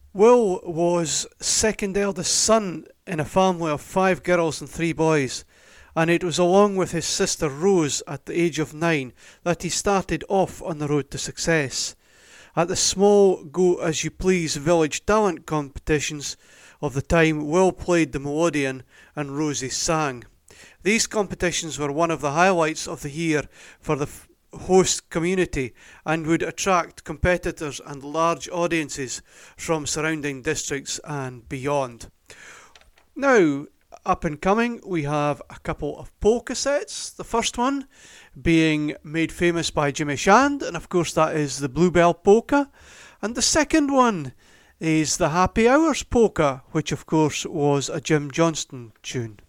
Will was second eldest son in a family of 5 girls and 3 boys, and it was along with his sister Rose at the age of 9 that he started off on the road to success. At the small go as you please village talent competitions of the time, Will played the melodeon and Rosie sang. These competitions were one of the highlights of the year for the host community and would attract competitors and large audiences from surrounding districts and beyond. Now, up and coming, we have a couple of polka sets. The first one being made famous by Jimmy Shand, and of course that is the Bluebell Polka. And the second one is the Happy Hours Polka, which of course was a Jim Johnston tune.